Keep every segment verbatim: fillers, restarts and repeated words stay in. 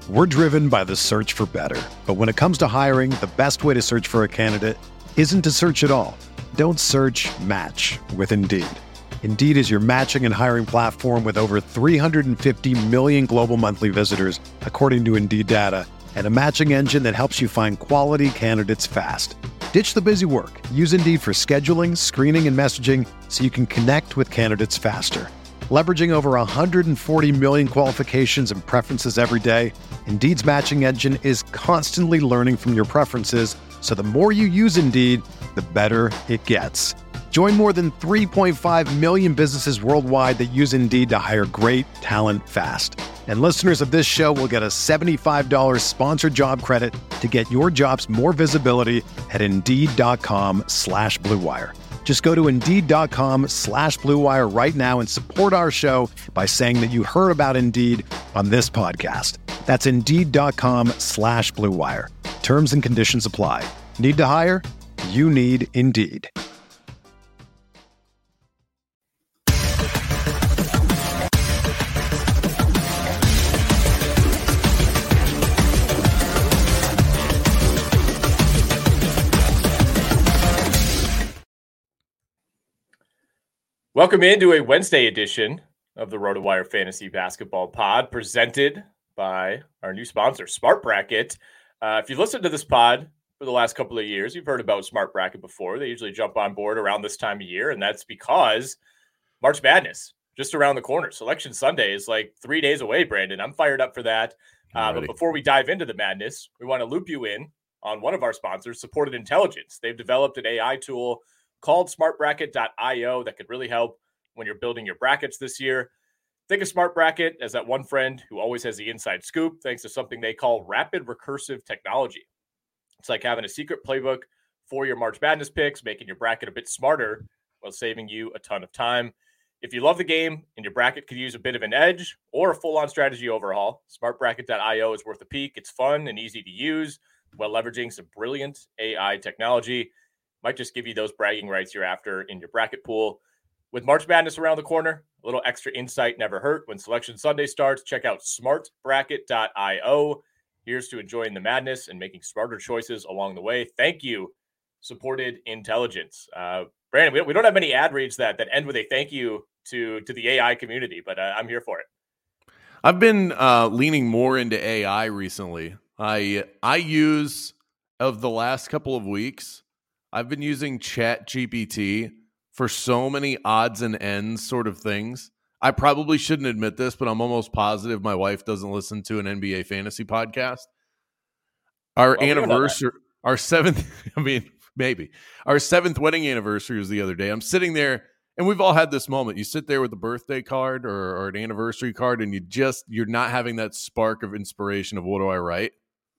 We're driven by the search for better. But when it comes to hiring, the best way to search for a candidate isn't to search at all. Don't search, match with Indeed. Indeed is your matching and hiring platform with over three hundred fifty million global monthly visitors, according to Indeed data, and a matching engine that helps you find quality candidates fast. Ditch the busy work. Use Indeed for scheduling, screening, and messaging so you can connect with candidates faster. Leveraging over one hundred forty million qualifications and preferences every day, Indeed's matching engine is constantly learning from your preferences, so the more you use Indeed, the better it gets. Join more than three point five million businesses worldwide that use Indeed to hire great talent fast. And listeners of this show will get a seventy-five dollars sponsored job credit to get your jobs more visibility at Indeed.com slash Blue Wire. Just go to Indeed.com slash Blue Wire right now and support our show by saying that you heard about Indeed on this podcast. That's Indeed.com slash Blue Wire. Terms and conditions apply. Need to hire? You need Indeed. Welcome into a Wednesday edition of the RotoWire Fantasy Basketball Pod, presented by our new sponsor, Smart Bracket. Uh, if you've listened to this pod for the last couple of years, you've heard about Smart Bracket before. They usually jump on board around this time of year, and that's because March Madness just around the corner. Selection Sunday is like three days away, Brandon. I'm fired up for that. Uh, but before we dive into the madness, we want to loop you in on one of our sponsors, Supported Intelligence. They've developed an A I tool called smart bracket dot io that could really help when you're building your brackets this year. Think of Smart Bracket as that one friend who always has the inside scoop, thanks to something they call rapid recursive technology. It's like having a secret playbook for your March Madness picks, making your bracket a bit smarter while saving you a ton of time. If you love the game and your bracket could use a bit of an edge or a full-on strategy overhaul, smart bracket dot io is worth a peek. It's fun and easy to use while leveraging some brilliant A I technology. Might just give you those bragging rights you're after in your bracket pool. With March Madness around the corner, a little extra insight never hurt. When Selection Sunday starts, check out smart bracket dot io. Here's to enjoying the madness and making smarter choices along the way. Thank you, Supported Intelligence. Uh, Brandon, we, we don't have many ad reads that that end with a thank you to, to the A I community, but uh, I'm here for it. I've been uh, leaning more into A I recently. I I use, of the last couple of weeks, I've been using Chat G P T for so many odds and ends sort of things. I probably shouldn't admit this, but I'm almost positive my wife doesn't listen to an N B A fantasy podcast. Our well, anniversary, our seventh, I mean, maybe. Our seventh wedding anniversary was the other day. I'm sitting there, and we've all had this moment. You sit there with a birthday card or, or an anniversary card, and you just, you're not having that spark of inspiration of what do I write?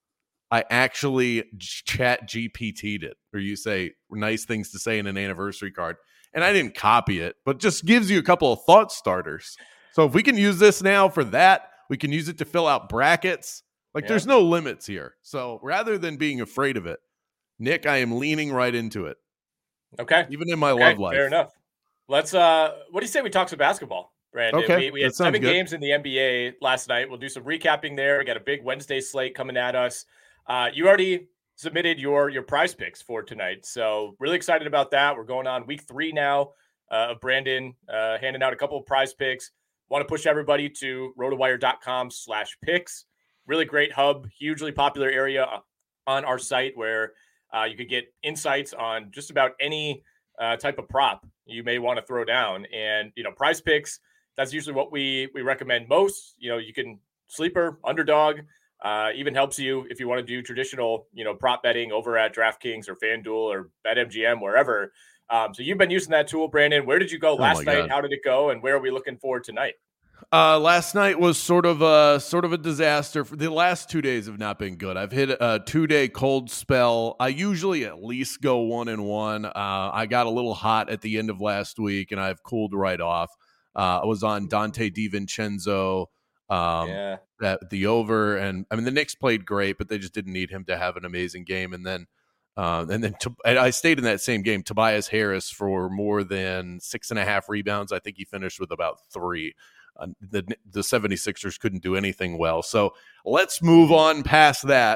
I actually Chat G P T'd it, or you say nice things to say in an anniversary card. And I didn't copy it, but just gives you a couple of thought starters. So if we can use this now for that, we can use it to fill out brackets. Like yeah. There's no limits here. So rather than being afraid of it, Nick, I am leaning right into it. Okay. Even in my okay, love life. Fair enough. Let's, uh, what do you say we talk some basketball, Brandon? Okay. We, we had seven good. games in the N B A last night. We'll do some recapping there. We got a big Wednesday slate coming at us. Uh, you already submitted your your prize picks for tonight, so really excited about that. We're going on week three now uh, of Brandon uh, handing out a couple of prize picks. Want to push everybody to rotowire dot com slash picks. Really great hub, hugely popular area on our site where uh, you could get insights on just about any uh, type of prop you may want to throw down. And you know, prize picks, that's usually what we we recommend most. You know, you can sleeper, underdog. Uh, even helps you if you want to do traditional, you know, prop betting over at DraftKings or FanDuel or BetMGM, wherever. Um, so you've been using that tool, Brandon. Where did you go last oh night? God. How did it go? And where are we looking forward tonight? Uh, last night was sort of a sort of a disaster. For the last two days have not been good. I've hit a two-day cold spell. I usually at least go one and one. Uh, I got a little hot at the end of last week, and I've cooled right off. Uh, I was on Dante DiVincenzo. Um, yeah. At the over, and I mean the Knicks played great, but they just didn't need him to have an amazing game. And then, uh, and then to, and I stayed in that same game. Tobias Harris for more than six and a half rebounds. I think he finished with about three. uh, the the 76ers couldn't do anything well. So let's move on past that.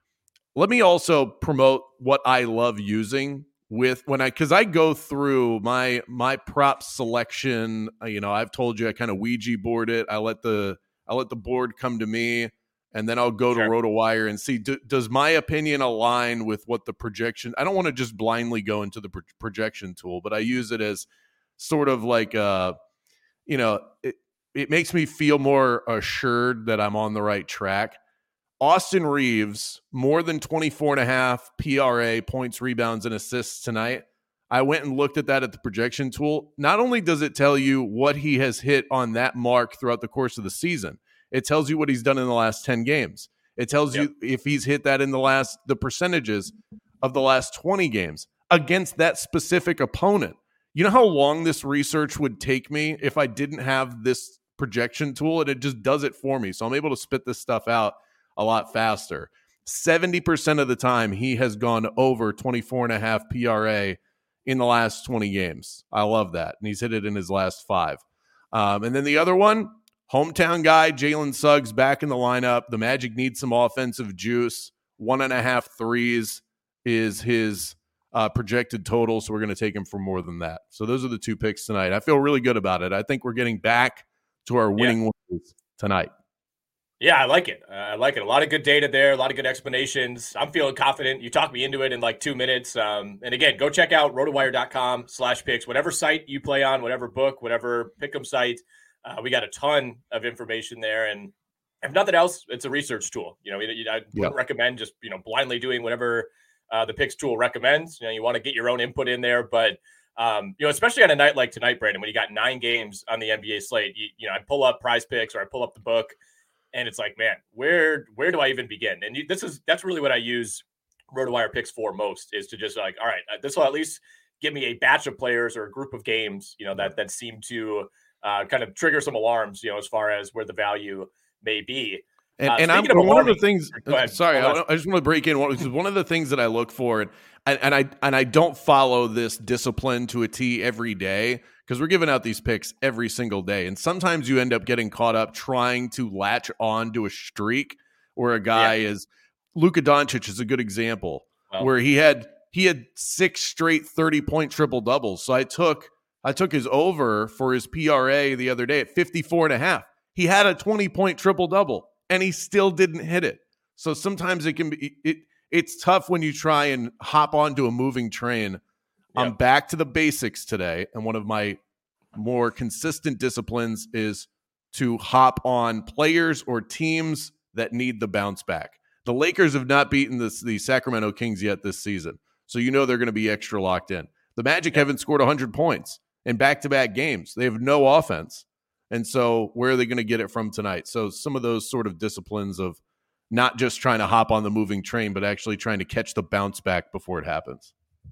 Let me also promote what I love using with when I because I go through my my prop selection. You know, I've told you I kind of Ouija board it. I let the I let the board come to me, and then I'll go sure. to RotoWire and see do, does my opinion align with what the projection. I don't want to just blindly go into the pro- projection tool, but I use it as sort of like a, you know, it it makes me feel more assured that I'm on the right track. Austin Reeves, more than twenty-four and a half P R A, points, rebounds, and assists tonight. I went and looked at that at the projection tool. Not only does it tell you what he has hit on that mark throughout the course of the season, it tells you what he's done in the last ten games. It tells yep. you if he's hit that in the last, the percentages of the last twenty games against that specific opponent. You know how long this research would take me if I didn't have this projection tool, and it just does it for me. So I'm able to spit this stuff out a lot faster. seventy percent of the time he has gone over twenty-four and a half P R A in the last twenty games. I love that. And he's hit it in his last five. Um, and then the other one, hometown guy, Jalen Suggs back in the lineup. The Magic need some offensive juice. One and a half threes is his uh, projected total. So we're going to take him for more than that. So those are the two picks tonight. I feel really good about it. I think we're getting back to our winning yeah. ways tonight. Yeah, I like it. Uh, I like it. A lot of good data there, a lot of good explanations. I'm feeling confident. You talked me into it in like two minutes. Um, and again, go check out rotowire.com slash picks, whatever site you play on, whatever book, whatever pick'em site. Uh, we got a ton of information there. And if nothing else, it's a research tool. You know, I wouldn't yep. recommend just, you know, blindly doing whatever uh, the picks tool recommends. You know, you want to get your own input in there, but Um, you know, especially on a night like tonight, Brandon, when you got nine games on the N B A slate, you, you know, I pull up Prize Picks or I pull up the book, and it's like, man, where where do I even begin? And you, this is that's really what I use RotoWire picks for most, is to just like, all right, this will at least give me a batch of players or a group of games, you know, that that seem to uh, kind of trigger some alarms, you know, as far as where the value may be. And, uh, and I'm, of one alarming, of the things. Sorry, I, I just want to break in one, because one of the things that I look for, and, and I and I don't follow this discipline to a T every day, because we're giving out these picks every single day, and sometimes you end up getting caught up trying to latch on to a streak where a guy yeah. is. Luka Doncic is a good example, well, where he had he had six straight thirty point triple doubles. So I took I took his over for his P R A the other day at fifty-four and a half. He had a twenty point triple double, and he still didn't hit it. So sometimes it can be it. It's tough when you try and hop onto a moving train. Yep. I'm back to the basics today, and one of my more consistent disciplines is to hop on players or teams that need the bounce back. The Lakers have not beaten this, the Sacramento Kings yet this season, so you know they're going to be extra locked in. The Magic yep. haven't scored one hundred points in back-to-back games. They have no offense. And so where are they going to get it from tonight? So some of those sort of disciplines of not just trying to hop on the moving train, but actually trying to catch the bounce back before it happens.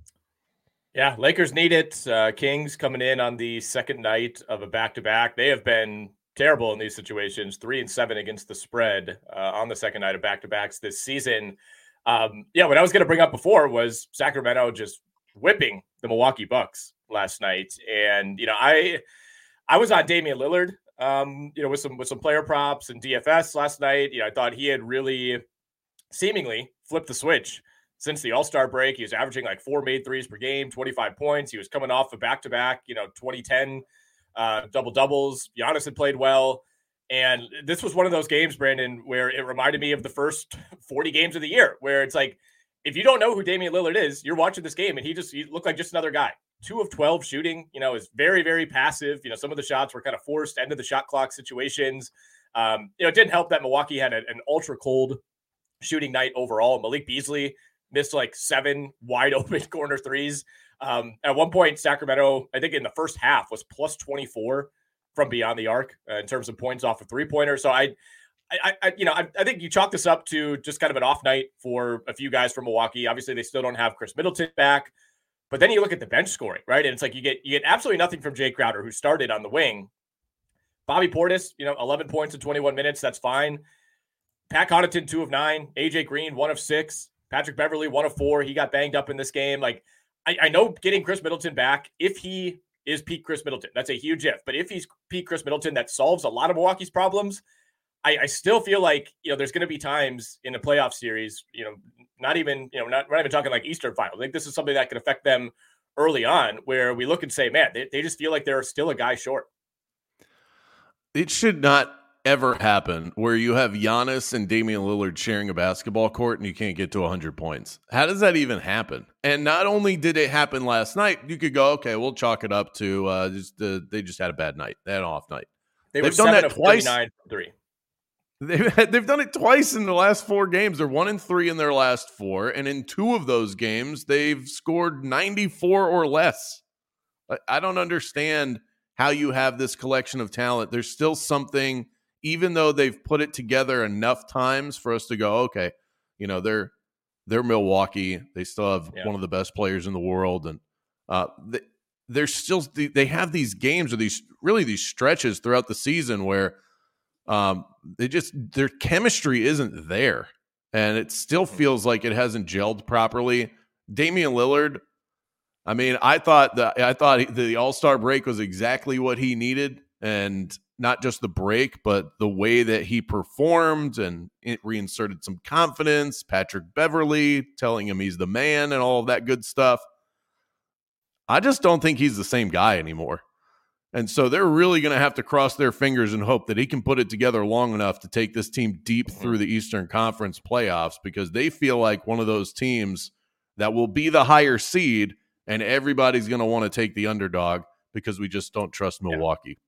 Yeah, Lakers need it. Uh, Kings coming in on the second night of a back-to-back. They have been terrible in these situations, three and seven against the spread uh, on the second night of back-to-backs this season. Um, yeah, what I was going to bring up before was Sacramento just whipping the Milwaukee Bucks last night. And, you know, I I was on Damian Lillard, um, you know, with some with some player props and D F S last night. You know, I thought he had really seemingly flipped the switch since the All-Star break. He was averaging like four made threes per game, twenty-five points. He was coming off a back-to-back, you know, twenty ten uh, double-doubles. Giannis had played well. And this was one of those games, Brandon, where it reminded me of the first forty games of the year, where it's like, if you don't know who Damian Lillard is, you're watching this game and he just he looked like just another guy. Two of twelve shooting, you know, is very, very passive. You know, some of the shots were kind of forced end of the shot clock situations. Um, you know, it didn't help that Milwaukee had a, an ultra cold shooting night overall. Malik Beasley missed like seven wide open corner threes. Um, at one point, Sacramento, I think in the first half, was plus twenty-four from beyond the arc uh, in terms of points off a three pointer. So I, I, I you know, I, I think you chalk this up to just kind of an off night for a few guys from Milwaukee. Obviously, they still don't have Chris Middleton back. But then you look at the bench scoring, right? And it's like you get you get absolutely nothing from Jay Crowder, who started on the wing. Bobby Portis, you know, eleven points in twenty-one minutes. That's fine. Pat Connaughton, two of nine. A J Green, one of six. Patrick Beverley, one of four. He got banged up in this game. Like, I, I know getting Chris Middleton back, if he is peak Chris Middleton. That's a huge if. But if he's peak Chris Middleton, that solves a lot of Milwaukee's problems. I, I still feel like, you know, there's going to be times in a playoff series, you know, not even, you know, not, not even talking like Eastern Finals. I think this is something that can affect them early on, where we look and say, man, they, they just feel like they're still a guy short. It should not ever happen where you have Giannis and Damian Lillard sharing a basketball court and you can't get to one hundred points. How does that even happen? And not only did it happen last night, you could go, okay, we'll chalk it up to uh, just uh, they just had a bad night. They had an off night. They They've were done that twice. From three. They've, had, they've done it twice in the last four games. They're one and three in their last four. And in two of those games, they've scored ninety-four or less. I, I don't understand how you have this collection of talent. There's still something, even though they've put it together enough times for us to go, okay, you know, they're they're Milwaukee. They still have yeah. one of the best players in the world. And uh, they, they're still, they have these games or these really these stretches throughout the season where um, they just, their chemistry isn't there. And it still feels like it hasn't gelled properly. Damian Lillard, I mean, I thought that I thought the All-Star break was exactly what he needed, and not just the break, but the way that he performed, and it reinserted some confidence. Patrick Beverley telling him he's the man and all of that good stuff. I just don't think he's the same guy anymore. And so they're really going to have to cross their fingers and hope that he can put it together long enough to take this team deep through the Eastern Conference playoffs, because they feel like one of those teams that will be the higher seed, and everybody's going to want to take the underdog because we just don't trust Milwaukee.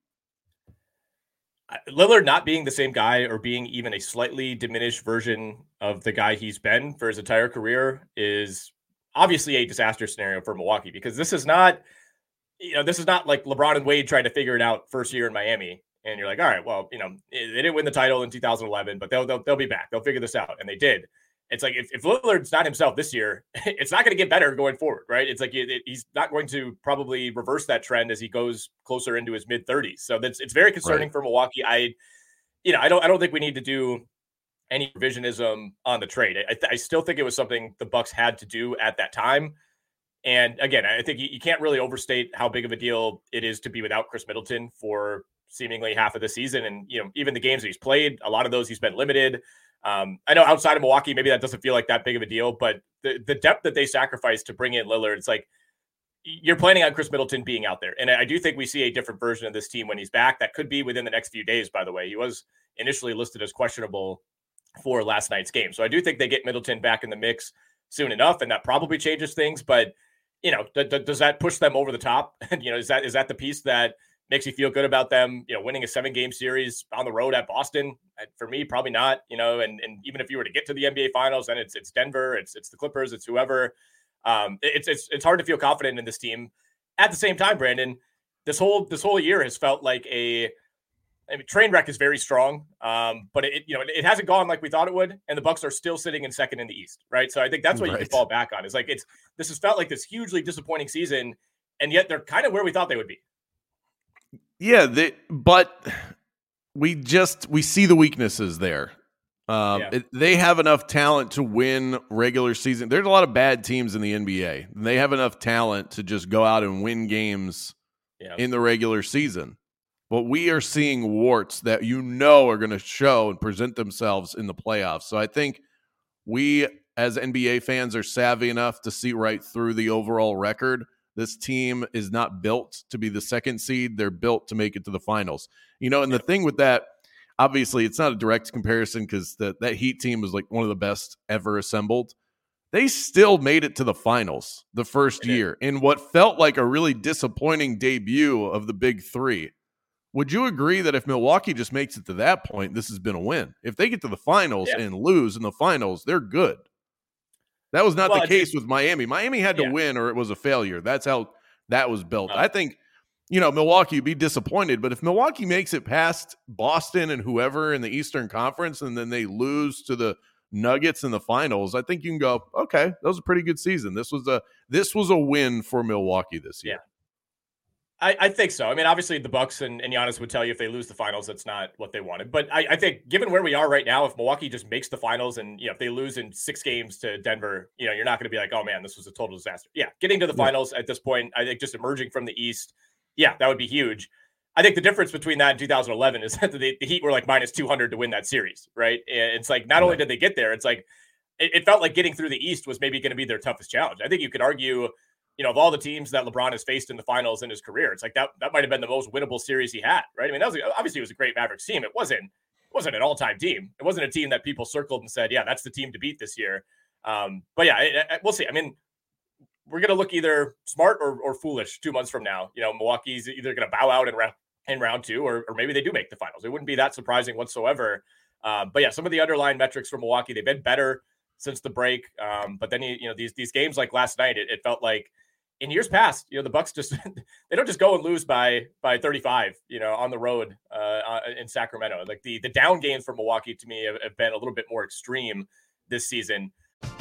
Yeah. Lillard not being the same guy, or being even a slightly diminished version of the guy he's been for his entire career, is obviously a disaster scenario for Milwaukee, because this is not, you know, this is not like LeBron and Wade trying to figure it out first year in Miami. And you're like, all right, well, you know, they didn't win the title in two thousand eleven, but they'll, they'll, they'll be back. They'll figure this out. And they did. It's like, if, if Lillard's not himself this year, it's not going to get better going forward, right? It's like it, it, he's not going to probably reverse that trend as he goes closer into his mid thirties. So that's, it's very concerning right. for Milwaukee. I, you know, I don't, I don't think we need to do any revisionism on the trade. I, th- I still think it was something the Bucks had to do at that time. And again, I think you, you can't really overstate how big of a deal it is to be without Chris Middleton for seemingly half of the season. And, you know, even the games that he's played, a lot of those he's been limited. Um, I know outside of Milwaukee, maybe that doesn't feel like that big of a deal, but the, the depth that they sacrificed to bring in Lillard, it's like you're planning on Chris Middleton being out there. And I do think we see a different version of this team when he's back. That could be within the next few days, by the way. He was initially listed as questionable for last night's game. So I do think they get Middleton back in the mix soon enough, and that probably changes things. But, you know, th- th- does that push them over the top? you know, is that is that the piece that makes you feel good about them, you know, winning a seven game series on the road at Boston? For me, probably not, you know, and, and even if you were to get to the N B A finals, then it's, it's Denver, it's, it's the Clippers, it's whoever. Um, it's, it's, it's hard to feel confident in this team. At the same time, Brandon, this whole, this whole year has felt like a, I mean, train wreck is very strong. Um, but it, you know, it, it hasn't gone like we thought it would. And the Bucks are still sitting in second in the East. Right. So I think that's what right. you can fall back on. It's like, it's, this has felt like this hugely disappointing season, and yet they're kind of where we thought they would be. Yeah, they, but we just we see the weaknesses there. Um, yeah. it, they have enough talent to win regular season. There's a lot of bad teams in the N B A. They have enough talent to just go out and win games yeah. in the regular season. But we are seeing warts that you know are going to show and present themselves in the playoffs. So I think we, as N B A fans, are savvy enough to see right through the overall record. This team is not built to be the second seed. They're built to make it to the finals. You know, and the thing with that, obviously, it's not a direct comparison because that that Heat team was like one of the best ever assembled. They still made it to the finals the first year in what felt like a really disappointing debut of the Big Three. Would you agree that if Milwaukee just makes it to that point, this has been a win? If they get to the finals yeah. and lose in the finals, they're good. That was not well, the case with Miami. Miami had to yeah. win or it was a failure. That's how that was built. Uh, I think, you know, Milwaukee would be disappointed, but if Milwaukee makes it past Boston and whoever in the Eastern Conference and then they lose to the Nuggets in the finals, I think you can go, okay, that was a pretty good season. This was a this was a win for Milwaukee this year. Yeah. I, I think so. I mean, obviously the Bucks and, and Giannis would tell you if they lose the finals, that's not what they wanted. But I, I think given where we are right now, if Milwaukee just makes the finals and, you know, if they lose in six games to Denver, you know, you're not going to be like, oh man, this was a total disaster. Yeah. Getting to the finals at this point, I think just emerging from the East, yeah, that would be huge. I think the difference between that and two thousand eleven is that the, the Heat were like minus two hundred to win that series, right? And it's like, not only did they get there, it's like, it, it felt like getting through the East was maybe going to be their toughest challenge. I think you could argue, you know, of all the teams that LeBron has faced in the finals in his career, it's like that that might have been the most winnable series he had, right? I mean, that was obviously it was a great Mavericks team. It wasn't it wasn't an all-time team. It wasn't a team that people circled and said, yeah, that's the team to beat this year. Um, but yeah, it, it, we'll see. I mean, we're going to look either smart or, or foolish two months from now. You know, Milwaukee's either going to bow out in, ra- in round two, or, or maybe they do make the finals. It wouldn't be that surprising whatsoever. Um, but yeah, some of the underlying metrics for Milwaukee, they've been better since the break. Um, but then, you, you know, these, these games like last night, it, it felt like in years past, you know, the Bucks just, they don't just go and lose by, by thirty-five, you know, on the road uh, in Sacramento. Like the, the down games for Milwaukee to me have, have been a little bit more extreme this season.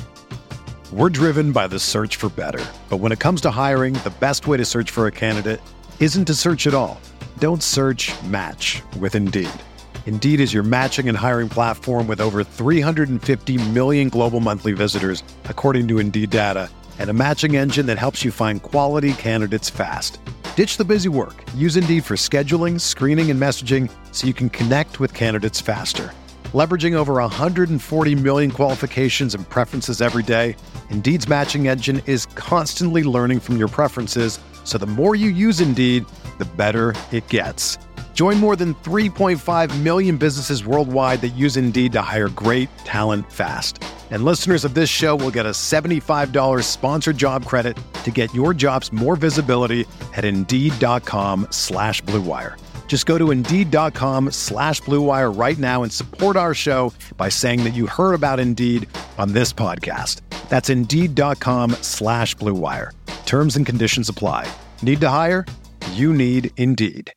We're driven by the search for better. But when it comes to hiring, the best way to search for a candidate isn't to search at all. Don't search, match with Indeed. Indeed is your matching and hiring platform with over three hundred fifty million global monthly visitors, according to Indeed data, and a matching engine that helps you find quality candidates fast. Ditch the busy work. Use Indeed for scheduling, screening, and messaging so you can connect with candidates faster. Leveraging over one hundred forty million qualifications and preferences every day, Indeed's matching engine is constantly learning from your preferences, so the more you use Indeed, the better it gets. Join more than three point five million businesses worldwide that use Indeed to hire great talent fast. And listeners of this show will get a seventy-five dollars sponsored job credit to get your jobs more visibility at Indeed.com slash Blue Wire. Just go to Indeed.com slash Blue Wire right now and support our show by saying that you heard about Indeed on this podcast. That's Indeed.com slash Blue Wire. Terms and conditions apply. Need to hire? You need Indeed.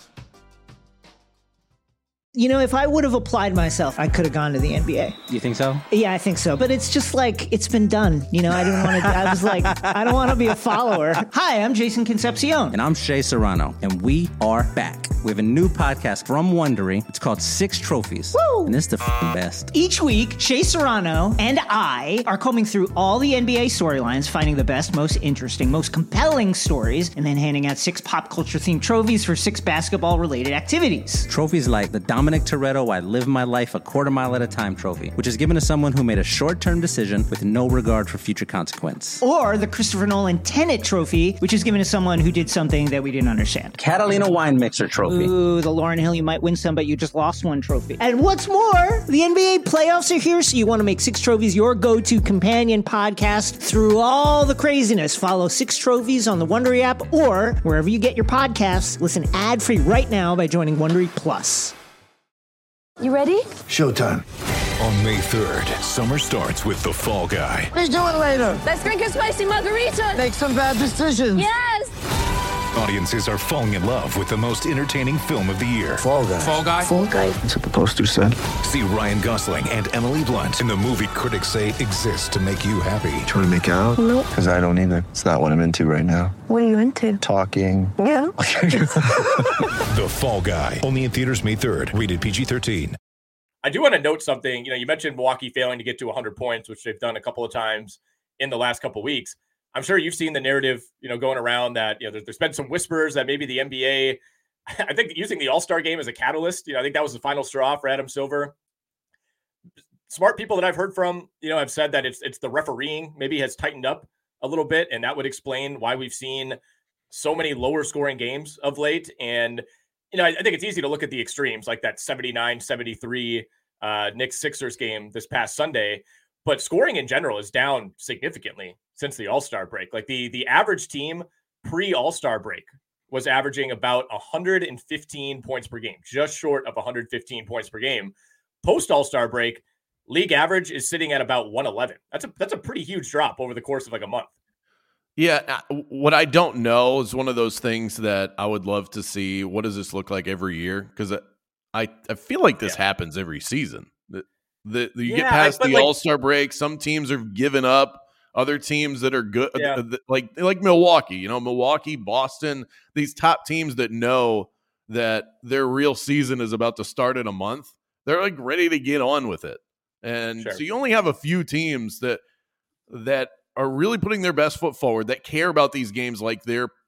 You know, if I would have applied myself, I could have gone to the N B A. You think so? Yeah, I think so. But it's just like, it's been done. You know, I didn't want to, I was like, I don't want to be a follower. Hi, I'm Jason Concepcion. And I'm Shea Serrano. And we are back. We have a new podcast from Wondery. It's called Six Trophies. Woo! And it's the f***ing best. Each week, Shea Serrano and I are combing through all the N B A storylines, finding the best, most interesting, most compelling stories, and then handing out six pop culture-themed trophies for six basketball-related activities. Trophies like the Dominic Toretto I Live My Life a Quarter Mile at a Time trophy, which is given to someone who made a short-term decision with no regard for future consequence. Or the Christopher Nolan Tenet trophy, which is given to someone who did something that we didn't understand. Catalina Wine Mixer trophy. Ooh, the Lauryn Hill You Might Win Some, but You Just Lost One trophy. And what's more, the N B A playoffs are here, so you want to make Six Trophies your go-to companion podcast through all the craziness. Follow Six Trophies on the Wondery app or wherever you get your podcasts. Listen ad-free right now by joining Wondery Plus. You ready? Showtime. On May third, summer starts with The Fall Guy. Let's do it later. Let's drink a spicy margarita. Make some bad decisions. Yes. Audiences are falling in love with the most entertaining film of the year. Fall Guy. Fall Guy? Fall guy. That's what the poster said. See Ryan Gosling and Emily Blunt in the movie critics say exists to make you happy. Trying to make it out? Nope. Because I don't either. It's not what I'm into right now. What are you into? Talking. Yeah. The Fall Guy. Only in theaters May third. Rated P G thirteen. I do want to note something. You know, you mentioned Milwaukee failing to get to one hundred points, which they've done a couple of times in the last couple of weeks. I'm sure you've seen the narrative, you know, going around that, you know, there's, there's been some whispers that maybe the N B A, I think using the All-Star game as a catalyst, you know, I think that was the final straw for Adam Silver. Smart people that I've heard from, you know, have said that it's it's the refereeing maybe has tightened up a little bit, and that would explain why we've seen so many lower scoring games of late. And, you know, I, I think it's easy to look at the extremes like that seventy-nine seventy-three uh, Knicks Sixers game this past Sunday, but scoring in general is down significantly since the All-Star break. Like the, the average team pre-All-Star break was averaging about one hundred fifteen points per game, just short of one hundred fifteen points per game. Post All-Star break, league average is sitting at about one eleven. That's a, that's a pretty huge drop over the course of like a month. Yeah, what I don't know is one of those things that I would love to see. What does this look like every year? Because I, I feel like this yeah. happens every season. The, the, the you yeah, get past I, the like, All-Star break, some teams are giving up. Other teams that are good, yeah. like like Milwaukee, you know, Milwaukee, Boston, these top teams that know that their real season is about to start in a month, they're like ready to get on with it. And sure. so you only have a few teams that that are really putting their best foot forward, that care about these games like they're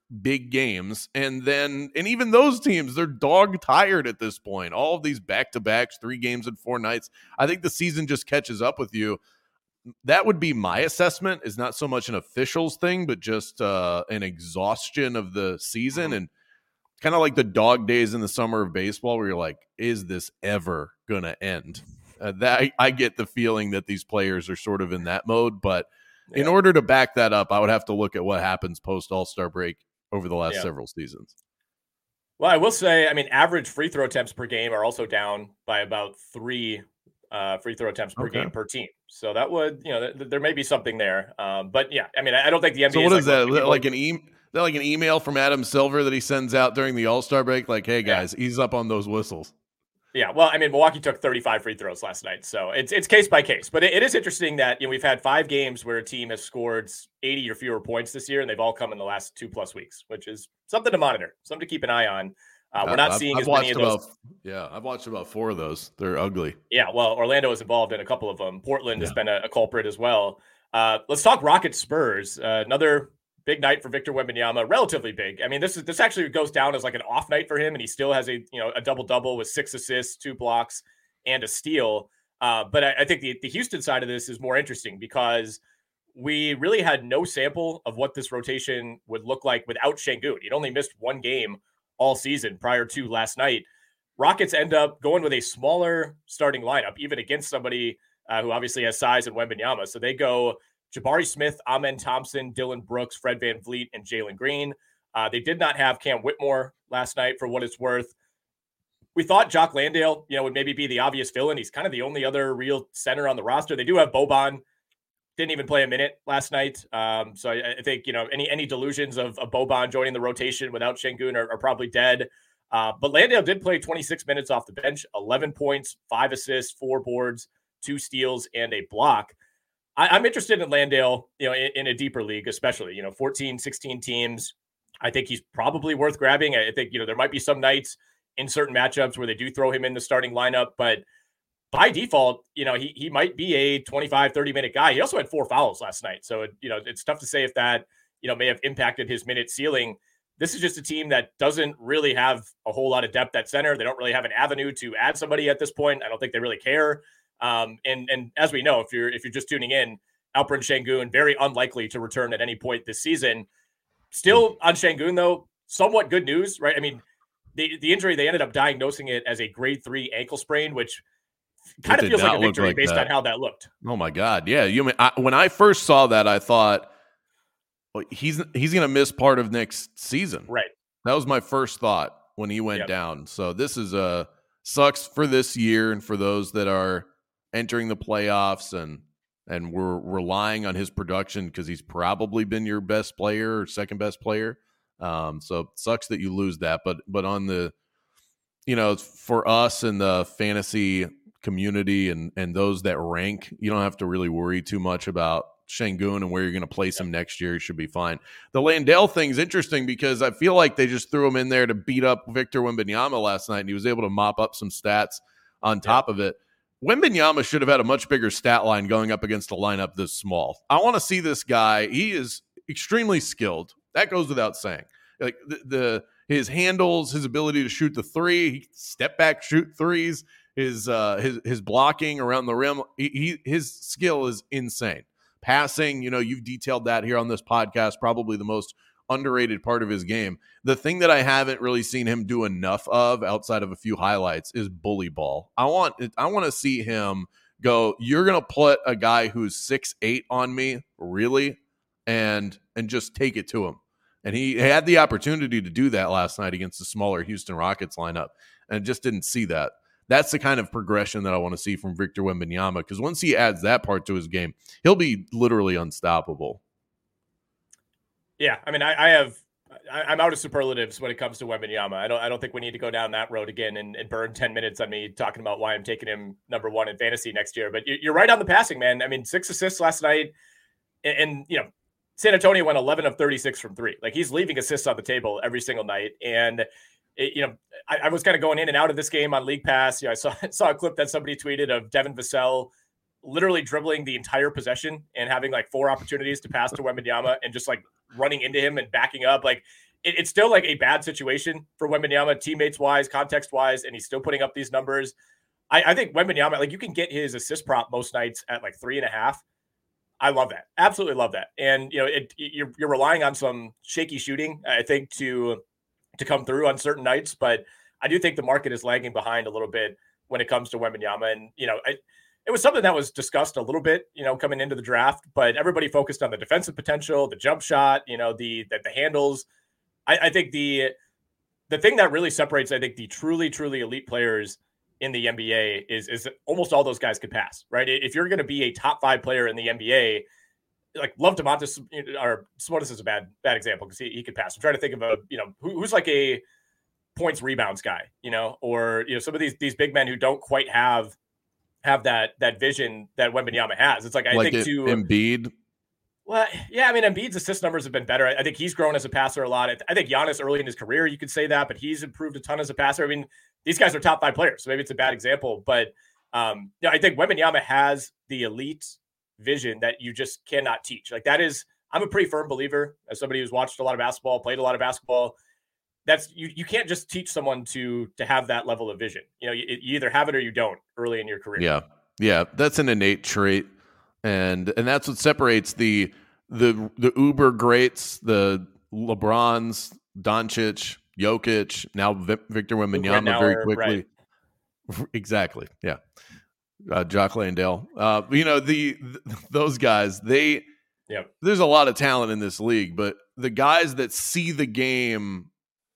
big games. And then, and even those teams, they're dog tired at this point. All of these back-to-backs, three games in four nights. I think the season just catches up with you. That would be my assessment, is not so much an officials thing, but just uh, an exhaustion of the season. And kind of like the dog days in the summer of baseball where you're like, is this ever going to end? Uh, that I, I get the feeling that these players are sort of in that mode. But yeah. in order to back that up, I would have to look at what happens post All-Star break over the last yeah. several seasons. Well, I will say, I mean, average free throw attempts per game are also down by about three uh, free throw attempts per okay. game per team. So that would, you know, th- there may be something there. Um, but yeah, I mean, I, I don't think the N B A. So what is, is like, that? People... Like an e- that like an email from Adam Silver that he sends out during the All-Star break? Like, hey guys, yeah. ease up on those whistles. Yeah, well, I mean, Milwaukee took thirty-five free throws last night, so it's it's case by case. But it, it is interesting that, you know, we've had five games where a team has scored eighty or fewer points this year, and they've all come in the last two plus weeks, which is something to monitor, something to keep an eye on. Uh, we're not I've, seeing I've as many of those. About, yeah, I've watched about four of those. They're ugly. Yeah, well, Orlando is involved in a couple of them. Portland yeah. has been a, a culprit as well. Uh, let's talk Rockets Spurs. Uh, another big night for Victor Wembanyama, relatively big. I mean, this is this actually goes down as like an off night for him, and he still has a you know a double double with six assists, two blocks, and a steal. Uh, but I, I think the, the Houston side of this is more interesting because we really had no sample of what this rotation would look like without Şengün. He'd only missed one game all season prior to last night. Rockets end up going with a smaller starting lineup, even against somebody uh, who obviously has size in Wembanyama. So they go Jabari Smith, Amen Thompson, Dylan Brooks, Fred VanVleet, and Jalen Green. Uh, they did not have Cam Whitmore last night, for what it's worth. We thought Jock Landale, you know, would maybe be the obvious fill-in. He's kind of the only other real center on the roster. They do have Boban. Didn't even play a minute last night. Um, so I, I think, you know, any any delusions of, of Boban joining the rotation without Şengün are, are probably dead. Uh, but Landale did play twenty-six minutes off the bench, eleven points, five assists, four boards, two steals, and a block. I, I'm interested in Landale, you know, in, in a deeper league, especially, you know, fourteen, sixteen teams. I think he's probably worth grabbing. I think, you know, there might be some nights in certain matchups where they do throw him in the starting lineup, but by default, you know, he he might be a twenty-five, thirty minute guy. He also had four fouls last night. So, it, you know, it's tough to say if that, you know, may have impacted his minute ceiling. This is just a team that doesn't really have a whole lot of depth at center. They don't really have an avenue to add somebody at this point. I don't think they really care. Um, and and as we know, if you're if you're just tuning in, Alperen Şengün, very unlikely to return at any point this season. Still on Şengün, though, somewhat good news, right? I mean, the, the injury, they ended up diagnosing it as a grade three ankle sprain, which kind of feels like a victory like based that. on how that looked. Oh my God. Yeah. You mean, I, when I first saw that, I thought, well, he's, he's going to miss part of next season. Right. That was my first thought when he went yep. down. So this is a sucks for this year. And for those that are entering the playoffs and, and we're relying on his production, because he's probably been your best player or second best player. Um, so it sucks that you lose that, but, but on the, you know, for us in the fantasy community and, and those that rank, you don't have to really worry too much about Şengün and where you're going to place him next year. He should be fine. The Landale thing's interesting because I feel like they just threw him in there to beat up Victor Wembanyama last night, and he was able to mop up some stats on top yeah. of it. Wembanyama should have had a much bigger stat line going up against a lineup this small. I want to see this guy. He is extremely skilled. That goes without saying. Like the, the his handles, his ability to shoot the three, he step back shoot threes, his uh, his his blocking around the rim. He, he his skill is insane. Passing, you know, you've detailed that here on this podcast. Probably the most underrated part of his game. The thing that I haven't really seen him do enough of, outside of a few highlights, is bully ball. I want I want to see him go, you're gonna put a guy who's six eight on me, really, and and just take it to him. And he had the opportunity to do that last night against the smaller Houston Rockets lineup, and just didn't see that. That's the kind of progression that I want to see from Victor Wembanyama, because once he adds that part to his game, he'll be literally unstoppable. Yeah, I mean, I, I have, I, I'm out of superlatives when it comes to Wembanyama. I don't, I don't think we need to go down that road again and, and burn ten minutes on me talking about why I'm taking him number one in fantasy next year. But you're right on the passing, man. I mean, six assists last night, and, and you know, San Antonio went eleven of thirty-six from three. Like, he's leaving assists on the table every single night. And, it, you know, I, I was kind of going in and out of this game on League Pass. You know, I saw, saw a clip that somebody tweeted of Devin Vassell literally dribbling the entire possession and having like four opportunities to pass to Wembanyama and just like running into him and backing up. Like, it, it's still like a bad situation for Wembanyama, teammates wise, context wise, and he's still putting up these numbers. I, I think Wembanyama, like you can get his assist prop most nights at like three and a half. I love that. Absolutely love that. And, you know, it, you're, you're relying on some shaky shooting, I think, to, to come through on certain nights. But I do think the market is lagging behind a little bit when it comes to Wembanyama. And, you know, I, it was something that was discussed a little bit, you know, coming into the draft, but everybody focused on the defensive potential, the jump shot, you know, the, the, the handles. I, I think the, the thing that really separates, I think, the truly, truly elite players in the N B A is, is almost all those guys could pass, right? If you're going to be a top five player in the N B A, like love Domantas, or Sabonis is a bad, bad example because he, he could pass. I'm trying to think of a, you know, who, who's like a points rebounds guy, you know, or, you know, some of these, these big men who don't quite have, have that, that vision that Wembanyama has. It's like, I like think it, to Embiid. Well, yeah, I mean, Embiid's assist numbers have been better. I think he's grown as a passer a lot. I think Giannis early in his career, you could say that, but he's improved a ton as a passer. I mean, these guys are top five players, so maybe it's a bad example. But um, you know, I think Wembanyama has the elite vision that you just cannot teach. Like that is, I'm a pretty firm believer as somebody who's watched a lot of basketball, played a lot of basketball. That's you. You can't just teach someone to to have that level of vision. You know, you, you either have it or you don't early in your career. Yeah, yeah, that's an innate trait. And and that's what separates the the the uber greats, the LeBrons, Doncic, Jokic, now v- Victor Wembanyama very quickly. Right. Exactly. Yeah. Uh, Jock Landale. Uh, you know, the th- those guys, they yep. There's a lot of talent in this league, but the guys that see the game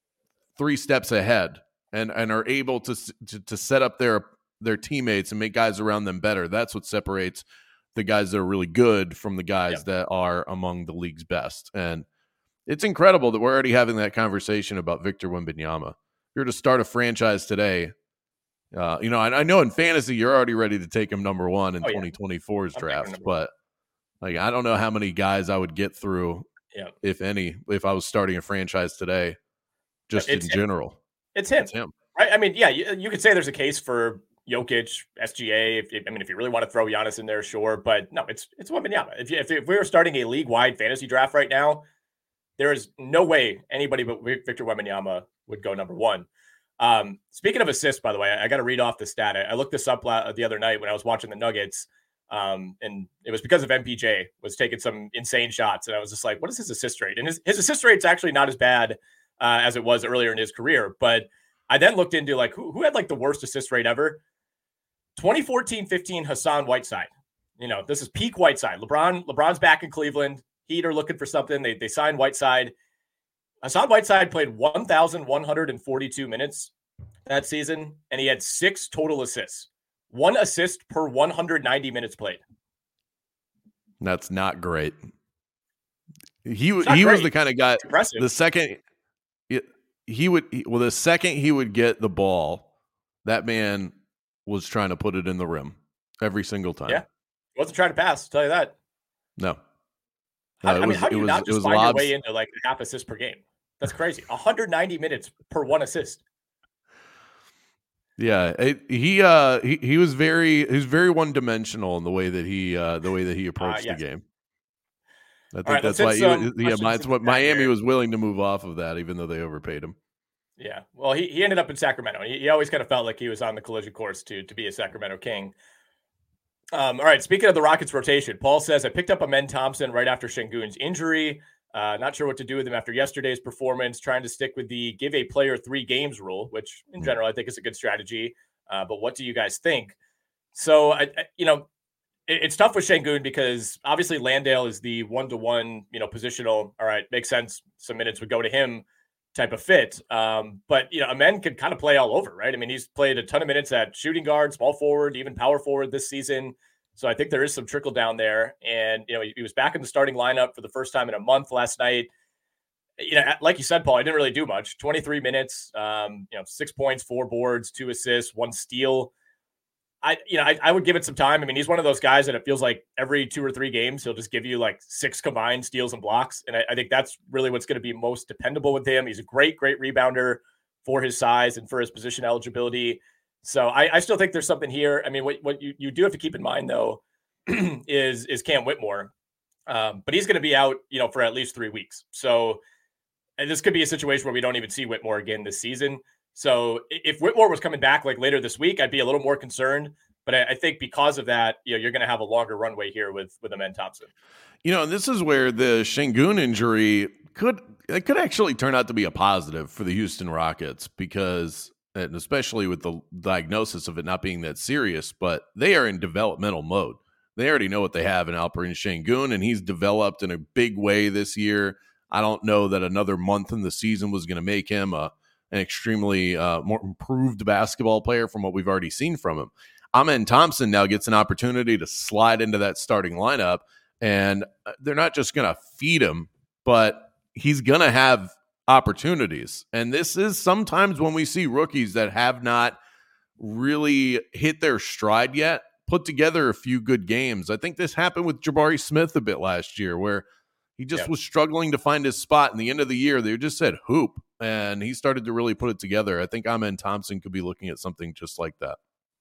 three steps ahead and, and are able to, to to set up their their teammates and make guys around them better, that's what separates the guys that are really good from the guys yep. that are among the league's best. And it's incredible that we're already having that conversation about Victor Wembanyama. If you're to start a franchise today, uh, you know, I, I know in fantasy you're already ready to take him number one in oh, twenty twenty-four's yeah. draft, but like I don't know how many guys I would get through, yeah. if any, if I was starting a franchise today, just it's in him. general. It's him. It's him. Right? I mean, yeah, you, you could say there's a case for Jokic, S G A. If, if, I mean, if you really want to throw Giannis in there, sure. But no, it's it's Wembanyama. If, if, if we were starting a league-wide fantasy draft right now, there is no way anybody but Victor Wembanyama would go number one. Um, speaking of assists, by the way, I, I got to read off the stat. I, I looked this up la- the other night when I was watching the Nuggets, um, and it was because of M P J was taking some insane shots, and I was just like, what is his assist rate? And his, his assist rate's actually not as bad uh, as it was earlier in his career. But I then looked into like who, who had like the worst assist rate ever. twenty fourteen fifteen Hassan Whiteside. You know, this is peak Whiteside. LeBron, LeBron's back in Cleveland. Heat are looking for something. They they signed Whiteside. Hassan Whiteside played one thousand one hundred forty-two minutes that season, and he had six total assists. One assist per one hundred ninety minutes played. That's not great. He he great. was the kind of guy. Impressive. The second he, he would well, the second he would get the ball, that man was trying to put it in the rim every single time. Yeah, he wasn't trying to pass. I'll tell you that. No. How, no I mean, was, how do you was, not just find lobs. your way into like a half assist per game? That's crazy. one hundred ninety minutes per one assist. Yeah, it, he uh he, he was very he was very one dimensional in the way that he uh the way that he approached uh, yes. the game. I think right, that's why he, yeah, that's what Miami was willing to move off of that, even though they overpaid him. Yeah, well, he, he ended up in Sacramento. He, he always kind of felt like he was on the collision course to to be a Sacramento King. Um, all right, speaking of the Rockets rotation, Paul says, I picked up Amen Thompson right after Şengün's injury. Uh, not sure what to do with him after yesterday's performance, trying to stick with the give a player three games rule, which in general I think is a good strategy. Uh, but what do you guys think? So, I, I, you know, it, it's tough with Şengün because obviously Landale is the one-to-one, you know, positional. All right, makes sense. Some minutes would go to him type of fit. Um, but, you know, Amen could kind of play all over, right? I mean, he's played a ton of minutes at shooting guard, small forward, even power forward this season. So I think there is some trickle down there. And, you know, he, he was back in the starting lineup for the first time in a month last night. You know, like you said, Paul, I didn't really do much. twenty-three minutes, um, you know, six points, four boards, two assists, one steal. I, you know, I, I would give it some time. I mean, he's one of those guys that it feels like every two or three games, he'll just give you like six combined steals and blocks. And I, I think that's really what's going to be most dependable with him. He's a great, great rebounder for his size and for his position eligibility. So I, I still think there's something here. I mean, what, what you, you do have to keep in mind, though, is is Cam Whitmore. Um, but he's going to be out, you know, for at least three weeks. So and this could be a situation where we don't even see Whitmore again this season. So if Whitmore was coming back like later this week, I'd be a little more concerned. But I, I think because of that, you know, you're going to have a longer runway here with with Amen Thompson. You know, this is where the Şengün injury could it could actually turn out to be a positive for the Houston Rockets because, and especially with the diagnosis of it not being that serious, but they are in developmental mode. They already know what they have in Alperen Şengün, and he's developed in a big way this year. I don't know that another month in the season was going to make him a, an extremely uh, more improved basketball player from what we've already seen from him. Amen Thompson now gets an opportunity to slide into that starting lineup, and they're not just going to feed him, but he's going to have opportunities. And this is sometimes when we see rookies that have not really hit their stride yet, put together a few good games. I think this happened with Jabari Smith a bit last year where he just yeah. was struggling to find his spot. In the end of the year, they just said hoop, and he started to really put it together. I think Amen Thompson could be looking at something just like that.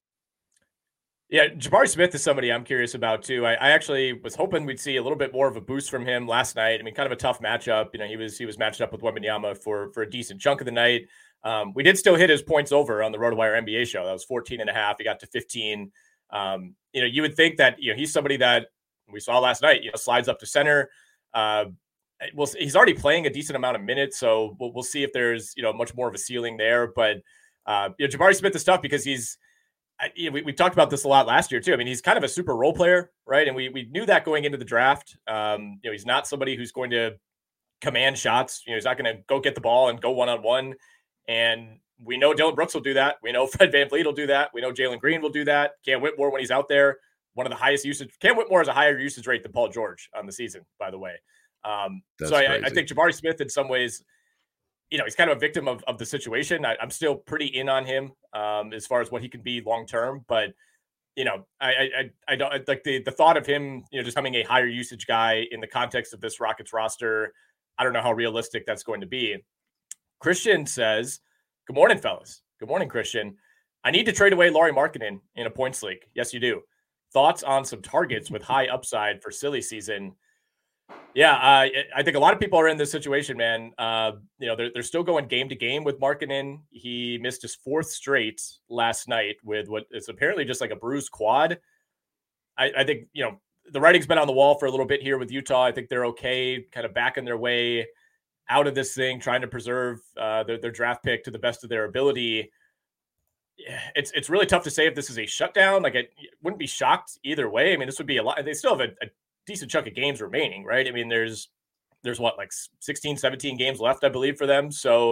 Yeah, Jabari Smith is somebody I'm curious about too. I, I actually was hoping we'd see a little bit more of a boost from him last night. I mean, kind of a tough matchup. You know, he was he was matched up with Wembanyama for for a decent chunk of the night. Um, we did still hit his points over on the RotoWire N B A show. That was fourteen and a half. He got to fifteen. Um, you know, you would think that, you know, he's somebody that we saw last night, you know, slides up to center. Uh, well, he's already playing a decent amount of minutes, so we'll, we'll see if there's, you know, much more of a ceiling there. But, uh, you know, Jabari Smith is tough because he's, I, you know, we, we talked about this a lot last year too. I mean, he's kind of a super role player, right? And we, we knew that going into the draft. Um, you know, he's not somebody who's going to command shots. You know, he's not going to go get the ball and go one-on-one. And we know Dylan Brooks will do that. We know Fred VanVleet will do that. We know Jalen Green will do that. Cam Whitmore, when he's out there, one of the highest usage. Cam Whitmore has a higher usage rate than Paul George on the season, by the way. Um, so I, I think Jabari Smith, in some ways, you know, he's kind of a victim of, of the situation. I, I'm still pretty in on him um, as far as what he can be long term. But, you know, I I, I don't like the, the thought of him, you know, just becoming a higher usage guy in the context of this Rockets roster. I don't know how realistic that's going to be. Christian says, good morning, fellas. Good morning, Christian. I need to trade away Lauri Markkanen in a points league. Yes, you do. Thoughts on some targets with high upside for silly season? Yeah, uh, I think a lot of people are in this situation, man. Uh, you know, they're, they're still going game to game with Markkanen. He missed his fourth straight last night with what is apparently just like a bruised quad. I, I think, you know, the writing's been on the wall for a little bit here with Utah. I think they're okay, kind of backing their way out of this thing, trying to preserve uh, their, their draft pick to the best of their ability. It's it's really tough to say if this is a shutdown. Like, I wouldn't be shocked either way. I mean, this would be a lot. They still have a, a decent chunk of games remaining, right? I mean, there's there's what, like sixteen, seventeen games left, I believe, for them. So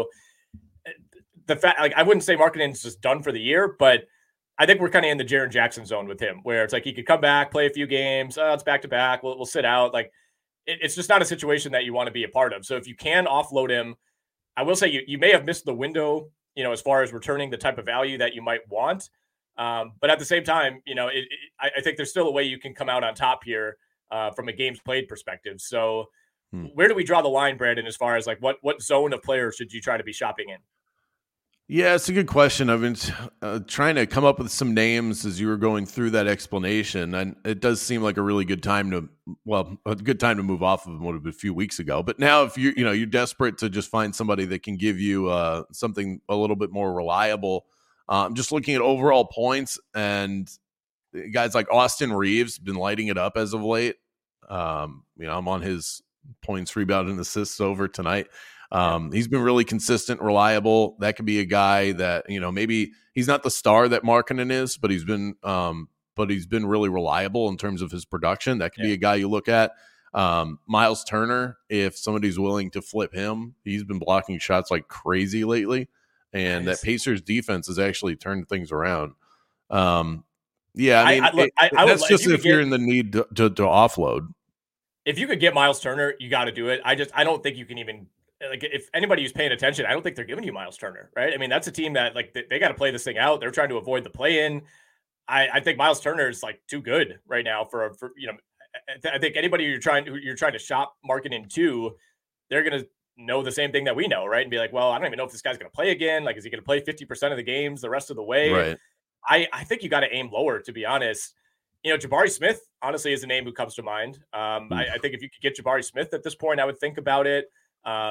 the fact, like, I wouldn't say Markkanen's just done for the year, but I think we're kind of in the Jaren Jackson zone with him, where it's like he could come back, play a few games. Oh, it's back to back. We'll we'll sit out. Like, it's just not a situation that you want to be a part of. So if you can offload him, I will say you, you may have missed the window, you know, as far as returning the type of value that you might want. Um, but at the same time, you know, it, it, I, I think there's still a way you can come out on top here uh, from a games played perspective. So hmm. where do we draw the line, Brandon, as far as like what, what zone of players should you try to be shopping in? Yeah, it's a good question. I've been uh, trying to come up with some names as you were going through that explanation, and it does seem like a really good time to, well, a good time to move off of them would have been a few weeks ago. But now, if you you know you're desperate to just find somebody that can give you uh, something a little bit more reliable, I'm um, just looking at overall points, and guys like Austin Reeves been lighting it up as of late. Um, you know, I'm on his points, rebound, and assists over tonight. Um, he's been really consistent, reliable. That could be a guy that, you know, maybe he's not the star that Markkanen is, but he's been, um, but he's been really reliable in terms of his production. That could yeah. be a guy you look at. Um, Miles Turner, if somebody's willing to flip him, he's been blocking shots like crazy lately, and nice. That Pacers defense has actually turned things around. Um, yeah, I mean, I, I, look, I, I that's would, just if, you if you're get, in the need to, to, to offload. If you could get Miles Turner, you got to do it. I just, I don't think you can even. Like, if anybody who's paying attention, I don't think they're giving you Miles Turner, right? I mean, that's a team that, like, they, they got to play this thing out. They're trying to avoid the play-in. I, I think Miles Turner is like too good right now for, for you know. I, I think anybody you're trying who you're trying to shop Markkanen to, they're gonna know the same thing that we know, right? And be like, well, I don't even know if this guy's gonna play again. Like, is he gonna play fifty percent of the games the rest of the way? Right. I I think you got to aim lower, to be honest. You know, Jabari Smith honestly is a name who comes to mind. Um, I, I think if you could get Jabari Smith at this point, I would think about it. Um,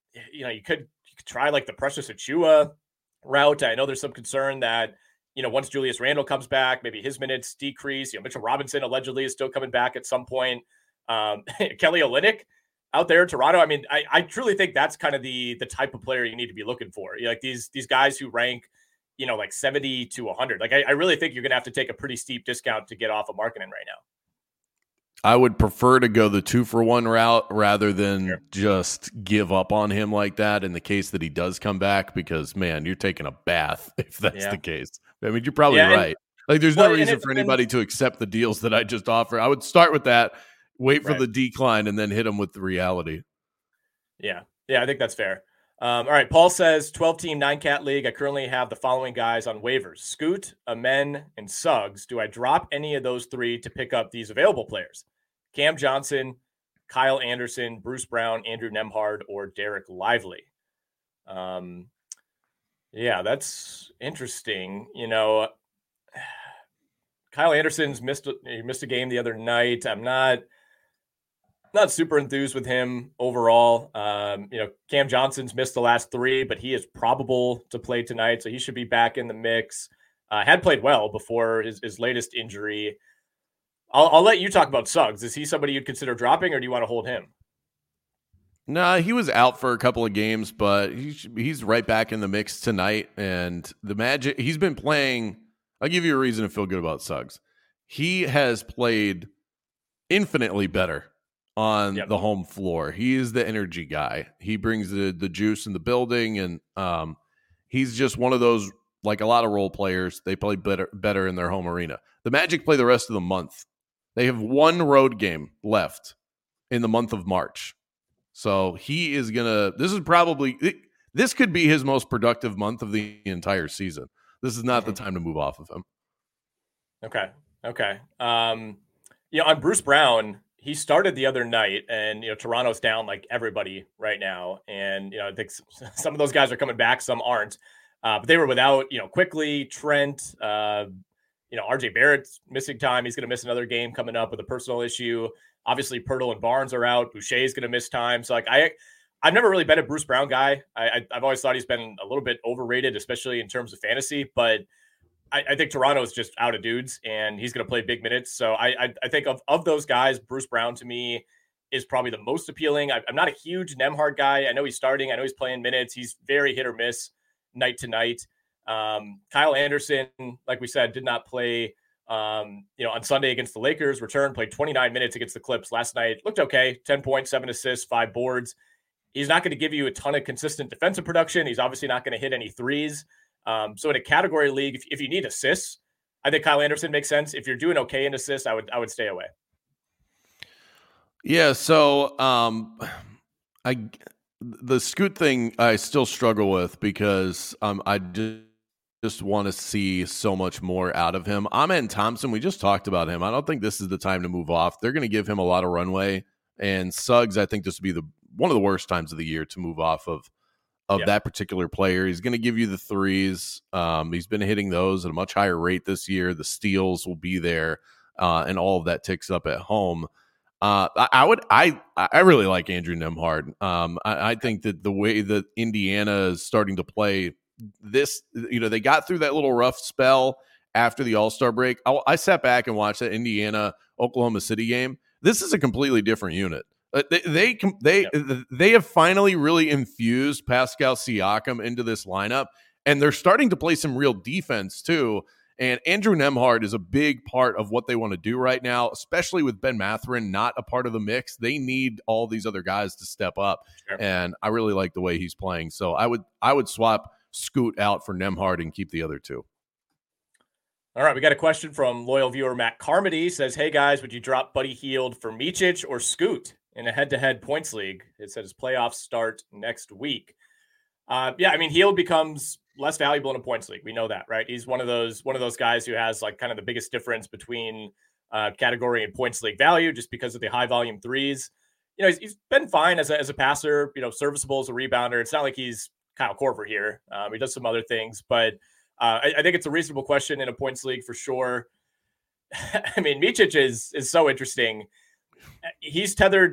you know, you could, you could try like the Precious Achiuwa route. I know there's some concern that, you know, once Julius Randle comes back, maybe his minutes decrease. You know, Mitchell Robinson allegedly is still coming back at some point. Um, Kelly Olynyk out there in Toronto. I mean, I, I truly think that's kind of the the type of player you need to be looking for. You know, like these these guys who rank, you know, like seventy to one hundred. Like I, I really think you're going to have to take a pretty steep discount to get off of Markkanen right now. I would prefer to go the two for one route rather than Sure. just give up on him like that in the case that he does come back, because man, you're taking a bath if that's Yeah. the case. I mean, you're probably Yeah, and- right. Like there's well, no and reason it for anybody depends- to accept the deals that I just offer. I would start with that, wait for Right. the decline, and then hit them with the reality. Yeah. Yeah, I think that's fair. Um, all right. Paul says twelve-team nine-cat league. I currently have the following guys on waivers: Scoot, Amen, and Suggs. Do I drop any of those three to pick up these available players? Cam Johnson, Kyle Anderson, Bruce Brown, Andrew Nembhard, or Derek Lively? Um, yeah, that's interesting. You know, Kyle Anderson's missed a, he missed a game the other night. I'm not not super enthused with him overall. Um, you know, Cam Johnson's missed the last three, but he is probable to play tonight, so he should be back in the mix. Uh, had played well before his, his latest injury. I'll, I'll let you talk about Suggs. Is he somebody you'd consider dropping, or do you want to hold him? No, he was out for a couple of games, but he's he's right back in the mix tonight. And the Magic, he's been playing. I'll give you a reason to feel good about Suggs. He has played infinitely better on Yep. the home floor. He is the energy guy. He brings the the juice in the building, and um, he's just one of those, like a lot of role players. They play better better in their home arena. The Magic play the rest of the month. They have one road game left in the month of March. So he is going to, this is probably, this could be his most productive month of the entire season. This is not the time to move off of him. Okay. Okay. Um, you know, on Bruce Brown, he started the other night, and, you know, Toronto's down like everybody right now. And, you know, I think some of those guys are coming back, some aren't. Uh, but they were without, you know, Quickly, Trent, uh, you know, R J Barrett's missing time. He's going to miss another game coming up with a personal issue. Obviously, Pirtle and Barnes are out. Boucher's going to miss time. So, like, I, I've never really been a Bruce Brown guy. I, I, I've always thought he's been a little bit overrated, especially in terms of fantasy. But I, I think Toronto is just out of dudes, and he's going to play big minutes. So, I, I, I think of, of those guys, Bruce Brown to me is probably the most appealing. I, I'm not a huge Nembhard guy. I know he's starting. I know he's playing minutes. He's very hit or miss night to night. Um, Kyle Anderson, like we said, did not play Um, you know, on Sunday against the Lakers, returned, played twenty-nine minutes against the Clips last night. Looked okay, ten points, seven assists, five boards. He's not going to give you a ton of consistent defensive production. He's obviously not going to hit any threes. Um, so in a category league, if, if you need assists, I think Kyle Anderson makes sense. If you're doing okay in assists, I would I would stay away. Yeah, so um, I the Scoot thing I still struggle with because um, I just. Just want to see so much more out of him. Amen Thompson, we just talked about him. I don't think this is the time to move off. They're going to give him a lot of runway. And Suggs, I think this would be the one of the worst times of the year to move off of of yeah. that particular player. He's going to give you the threes. Um, he's been hitting those at a much higher rate this year. The steals will be there, uh, and all of that ticks up at home. Uh, I, I would, I, I really like Andrew Nembhard. Um, I, I think that the way that Indiana is starting to play. This, you know, they got through that little rough spell after the All-Star break. I, I sat back and watched that Indiana Oklahoma City game. This is a completely different unit. Uh, they they they, yeah. they have finally really infused Pascal Siakam into this lineup, and they're starting to play some real defense too. And Andrew Nembhard is a big part of what they want to do right now, especially with Ben Mathurin not a part of the mix. They need all these other guys to step up, Sure. and I really like the way he's playing. So I would I would swap Scoot out for Nembhard and keep the other two. All right, we got a question from loyal viewer Matt Carmody. Says, hey guys, would you drop Buddy Hield for Micic or Scoot in a head-to-head points league? It says playoffs start next week. Uh, yeah, I mean, Hield becomes less valuable in a points league. We know that, right? He's one of those one of those guys who has like kind of the biggest difference between uh, category and points league value, just because of the high volume threes. You know, he's, he's been fine as a as a passer. You know, serviceable as a rebounder. It's not like he's Kyle Korver here. Um, he does some other things, but uh, I, I think it's a reasonable question in a points league for sure. I mean, Micic is is so interesting. He's tethered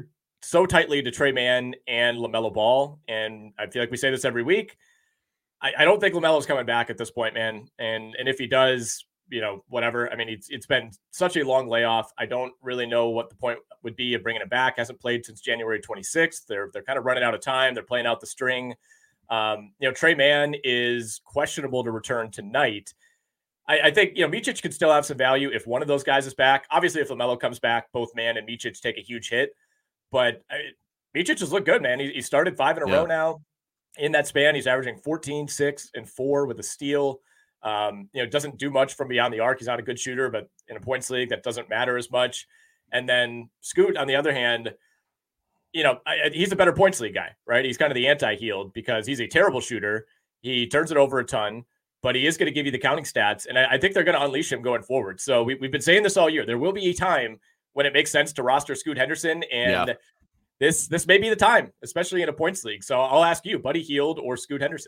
so tightly to Trey Mann and LaMelo Ball. And I feel like we say this every week. I, I don't think LaMelo's coming back at this point, man. And and if he does, you know, whatever. I mean, it's it's been such a long layoff. I don't really know what the point would be of bringing him back. Hasn't played since January twenty-sixth. They're they're kind of running out of time. They're playing out the string. Um, you know, Trey Mann is questionable to return tonight. I, I think, you know, Micic could still have some value if one of those guys is back. Obviously, if LaMelo comes back, both Mann and Micic take a huge hit. But I, Micic has looked good, man. He, he started five in a yeah. row now. In that span, he's averaging fourteen, six, and four with a steal. Um, you know, doesn't do much from beyond the arc. He's not a good shooter, but in a points league, that doesn't matter as much. And then Scoot, on the other hand, you know, I, he's a better points league guy, right? He's kind of the anti-Hield because he's a terrible shooter. He turns it over a ton, but he is going to give you the counting stats. And I, I think they're going to unleash him going forward. So we, we've been saying this all year. There will be a time when it makes sense to roster Scoot Henderson. And yeah. this this may be the time, especially in a points league. So I'll ask you, Buddy Hield or Scoot Henderson?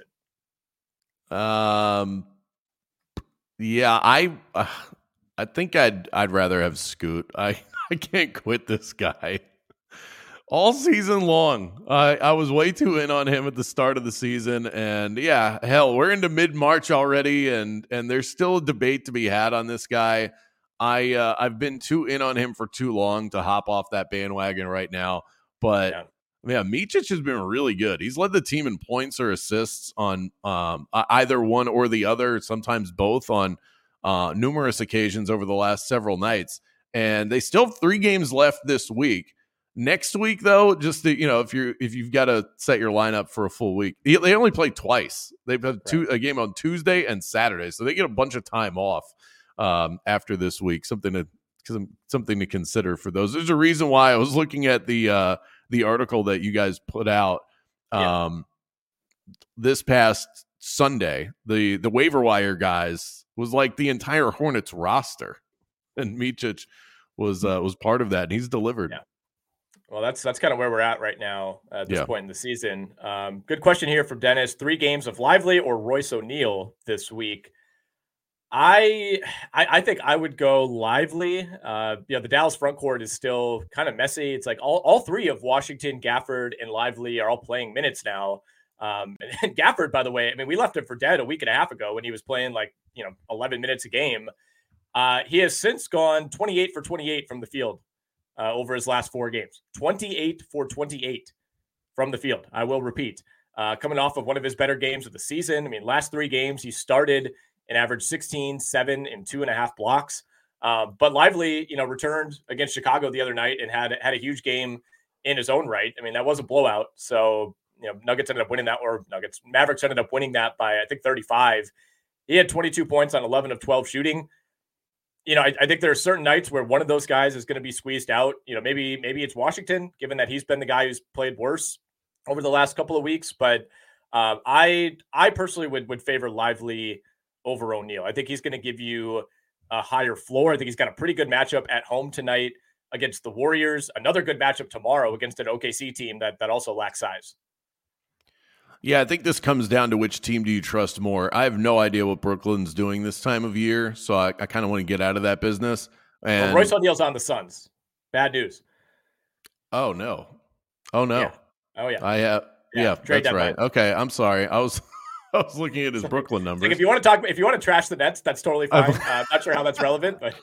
Um, yeah, I uh, I think I'd I'd rather have Scoot. I, I can't quit this guy. All season long, I, I was way too in on him at the start of the season. And yeah, hell, we're into mid-March already, and and there's still a debate to be had on this guy. I, uh, I've been too in on him for too long to hop off that bandwagon right now. But, yeah, yeah Micic has been really good. He's led the team in points or assists on um, either one or the other, sometimes both on uh, numerous occasions over the last several nights. And they still have three games left this week. Next week, though, just to, you know, if you're if you've got to set your lineup for a full week, they only play twice. They've had two a game on Tuesday and Saturday, so they get a bunch of time off um, after this week. Something to something to consider for those. There's a reason why I was looking at the uh, the article that you guys put out um, yeah. this past Sunday. The the waiver wire guys was like the entire Hornets roster, and Micic was uh, was part of that, and he's delivered. Yeah. Well, that's that's kind of where we're at right now at this yeah. point in the season. Um, good question here from Dennis. Three games of Lively or Royce O'Neal this week? I, I I think I would go Lively. Uh, you know, the Dallas front court is still kind of messy. It's like all, all three of Washington, Gafford, and Lively are all playing minutes now. Um, and Gafford, by the way, I mean, we left him for dead a week and a half ago when he was playing like, you know, eleven minutes a game. Uh, he has since gone twenty-eight for twenty-eight from the field. Uh, over his last four games, twenty-eight for twenty-eight from the field. I will repeat, uh, coming off of one of his better games of the season. I mean, last three games, he started and averaged sixteen, seven, and two and a half blocks. Uh, but Lively, you know, returned against Chicago the other night and had had a huge game in his own right. I mean, that was a blowout. So, you know, Nuggets ended up winning that, or Nuggets, Mavericks ended up winning that by, I think, thirty-five. He had twenty-two points on eleven of twelve shooting. You know, I, I think there are certain nights where one of those guys is going to be squeezed out. You know, maybe maybe it's Washington, given that he's been the guy who's played worse over the last couple of weeks. But uh, I I personally would would favor Lively over O'Neal. I think he's going to give you a higher floor. I think he's got a pretty good matchup at home tonight against the Warriors. Another good matchup tomorrow against an O K C team that that also lacks size. Yeah, I think this comes down to which team do you trust more. I have no idea what Brooklyn's doing this time of year, so I, I kind of want to get out of that business. And well, Royce O'Neal's on the Suns. Bad news. Oh, no. Oh, no. Yeah. Oh, yeah. I have. Yeah, yeah that's deadline. Right. Okay, I'm sorry. I was I was looking at his Brooklyn numbers. Like if you want to talk, if you want to trash the Nets, that's totally fine. uh, I'm not sure how that's relevant, but.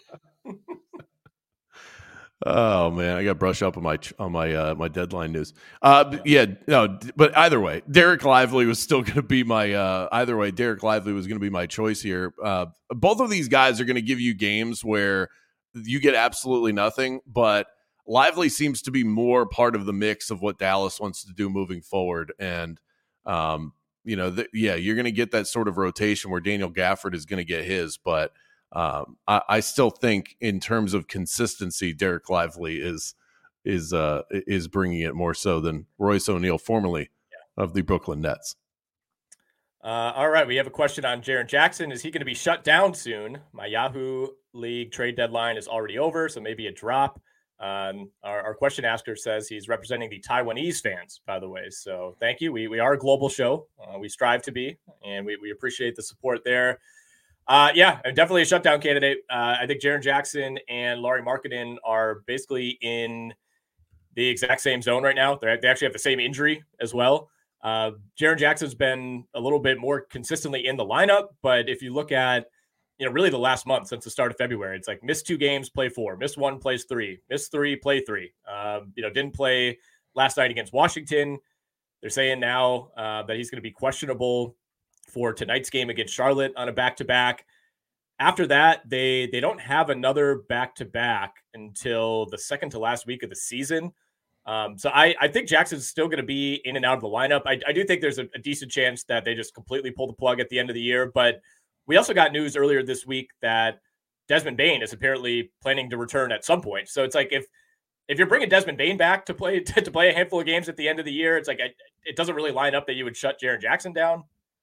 Oh man, I got to brush up on my on my uh, my deadline news. Uh, yeah, no, but either way, Derek Lively was still going to be my. Uh, either way, Derek Lively was going to be my choice here. Uh, both of these guys are going to give you games where you get absolutely nothing, but Lively seems to be more part of the mix of what Dallas wants to do moving forward. And um, you know, th- yeah, you're going to get that sort of rotation where Daniel Gafford is going to get his, but. Um, I, I still think in terms of consistency, Derek Lively is is uh, is bringing it more so than Royce O'Neal, formerly yeah. of the Brooklyn Nets. Uh, all right, we have a question on Jaren Jackson. Is he going to be shut down soon? My Yahoo League trade deadline is already over, so maybe a drop. Um, our, our question asker says he's representing the Taiwanese fans, by the way. So thank you. We we are a global show. Uh, we strive to be, and we, we appreciate the support there. Uh, yeah, definitely a shutdown candidate. Uh, I think Jaren Jackson and Lauri Markkanen are basically in the exact same zone right now. They're, they actually have the same injury as well. Uh, Jaren Jackson's been a little bit more consistently in the lineup, but if you look at, you know, really the last month since the start of February, it's like missed two games, play four, missed one, plays three, missed three, play three. Um, you know, didn't play last night against Washington. They're saying now uh, that he's going to be questionable for tonight's game against Charlotte on a back-to-back. After that, they they don't have another back-to-back until the second to last week of the season. Um, so I, I think Jackson's still going to be in and out of the lineup. I, I do think there's a, a decent chance that they just completely pull the plug at the end of the year. But we also got news earlier this week that Desmond Bane is apparently planning to return at some point. So it's like if if you're bringing Desmond Bane back to play to, to play a handful of games at the end of the year, it's like it, it doesn't really line up that you would shut Jaren Jackson down.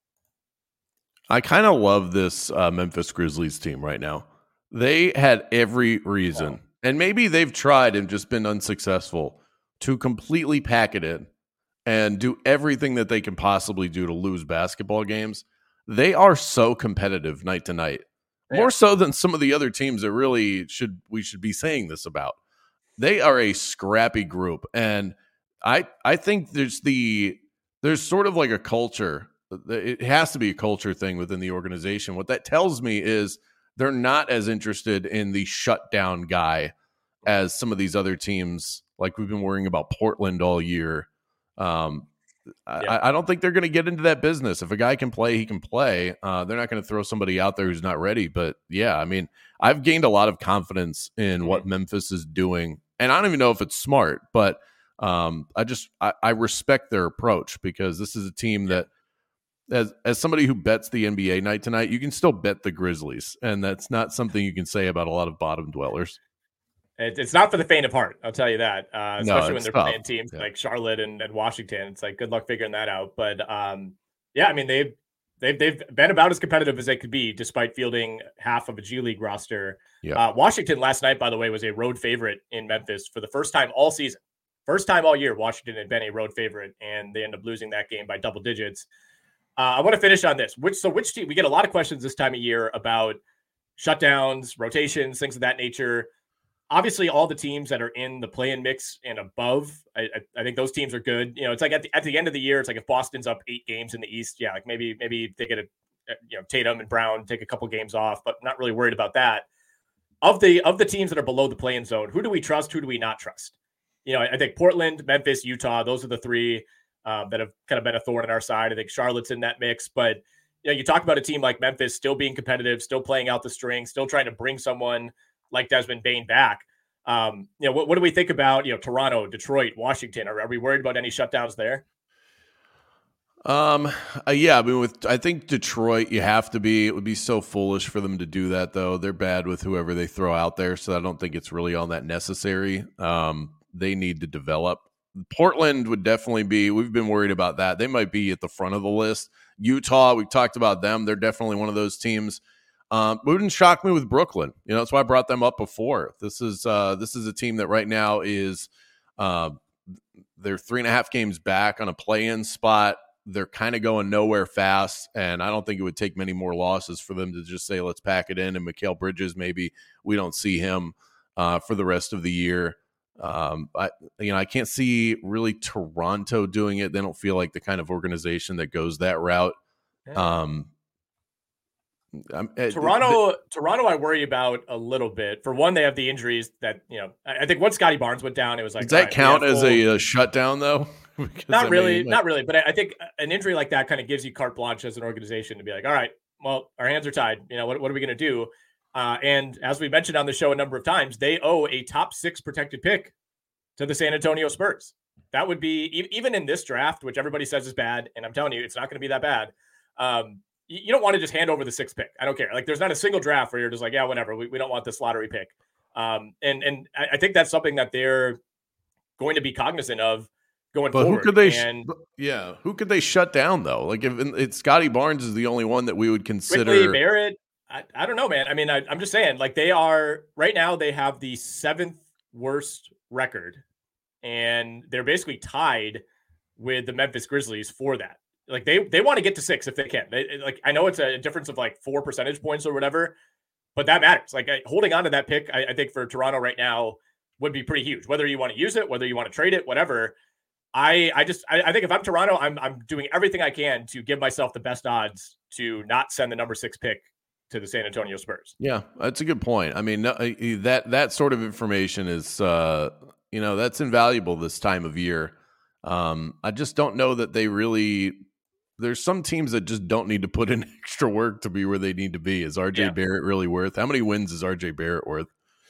I kind of love this uh, Memphis Grizzlies team right now. They had every reason, wow. and maybe they've tried and just been unsuccessful, to completely pack it in and do everything that they can possibly do to lose basketball games. They are so competitive night to night, yeah. more so than some of the other teams that really should we should be saying this about. They are a scrappy group, and I I think there's the there's sort of like a culture. It has to be a culture thing within the organization. What that tells me is they're not as interested in the shutdown guy as some of these other teams, like we've been worrying about Portland all year. Um, yeah. I, I don't think they're going to get into that business. If a guy can play, he can play. Uh, they're not going to throw somebody out there who's not ready. But, yeah, I mean, I've gained a lot of confidence in what Memphis is doing. And I don't even know if it's smart, but um, I just I, I respect their approach, because this is a team that, As as somebody who bets the N B A night tonight, you can still bet the Grizzlies, and that's not something you can say about a lot of bottom dwellers. It, it's not for the faint of heart, I'll tell you that. Uh, especially no, when they're tough. playing teams yeah. like Charlotte and, and Washington. It's like, good luck figuring that out. But um, yeah, I mean they've they've they've been about as competitive as they could be, despite fielding half of a G League roster. Yeah. Uh, Washington last night, by the way, was a road favorite in Memphis for the first time all season. First time all year, Washington had been a road favorite, and they ended up losing that game by double digits. Uh, I want to finish on this. Which so which team? We get a lot of questions this time of year about shutdowns, rotations, things of that nature. Obviously, all the teams that are in the play-in mix and above, I, I, I think those teams are good. You know, it's like at the at the end of the year, it's like if Boston's up eight games in the East, yeah, like maybe maybe they get a you know Tatum and Brown take a couple games off, but not really worried about that. Of the of the teams that are below the play-in zone, who do we trust? Who do we not trust? You know, I, I think Portland, Memphis, Utah, those are the three. Um, that have kind of been a thorn in our side. I think Charlotte's in that mix, but you know, you talk about a team like Memphis still being competitive, still playing out the string, still trying to bring someone like Desmond Bane back. Um, you know, what, what do we think about, you know, Toronto, Detroit, Washington? Are, are we worried about any shutdowns there? Um, uh, yeah, I mean, with, I think Detroit, you have to be, it would be so foolish for them to do that though. They're bad with whoever they throw out there. So I don't think it's really all that necessary. Um, they need to develop. Portland would definitely be, we've been worried about that. They might be at the front of the list. Utah, we've talked about them. They're definitely one of those teams. Um, it wouldn't shock me with Brooklyn. You know, that's why I brought them up before. This is uh, this is a team that right now is uh, they're three and a half games back on a play-in spot. They're kind of going nowhere fast, and I don't think it would take many more losses for them to just say, let's pack it in. And Mikal Bridges, maybe we don't see him uh, for the rest of the year. Um, I, you know, I can't see really Toronto doing it. They don't feel like the kind of organization that goes that route. Um, I'm, Toronto, the, Toronto, I worry about a little bit. For one, they have the injuries that, you know, I, I think once Scotty Barnes went down, it was like, does that right, count as full, a, a shutdown though? Because, not I really, mean, like, not really. But I, I think an injury like that kind of gives you carte blanche as an organization to be like, all right, well, our hands are tied. You know, what, what are we going to do? Uh, and as we mentioned on the show a number of times, they owe a top six protected pick to the San Antonio Spurs. That would be, even in this draft, which everybody says is bad, and I'm telling you, it's not going to be that bad. Um, you, you don't want to just hand over the sixth pick. I don't care. Like, there's not a single draft where you're just like, yeah, whatever. We, we don't want this lottery pick. Um, and and I, I think that's something that they're going to be cognizant of going but forward. Who could they? And sh- yeah, who could they shut down though? Like, if it's Scotty Barnes is the only one that we would consider. Quickly, Barrett. I, I don't know, man. I mean, I, I'm just saying, like, they are right now. They have the seventh worst record, and they're basically tied with the Memphis Grizzlies for that. Like, they they want to get to six if they can. They, like, I know it's a difference of like four percentage points or whatever, but that matters. Like, holding on to that pick, I, I think for Toronto right now, would be pretty huge. Whether you want to use it, whether you want to trade it, whatever. I I just I, I think if I'm Toronto, I'm I'm doing everything I can to give myself the best odds to not send the number six pick to the San Antonio Spurs. Yeah, that's a good point. I mean, that that sort of information is, uh, you know, that's invaluable this time of year. Um, I just don't know that they really. There's some teams that just don't need to put in extra work to be where they need to be. Is R J yeah. Barrett really worth? How many wins is R J Barrett worth?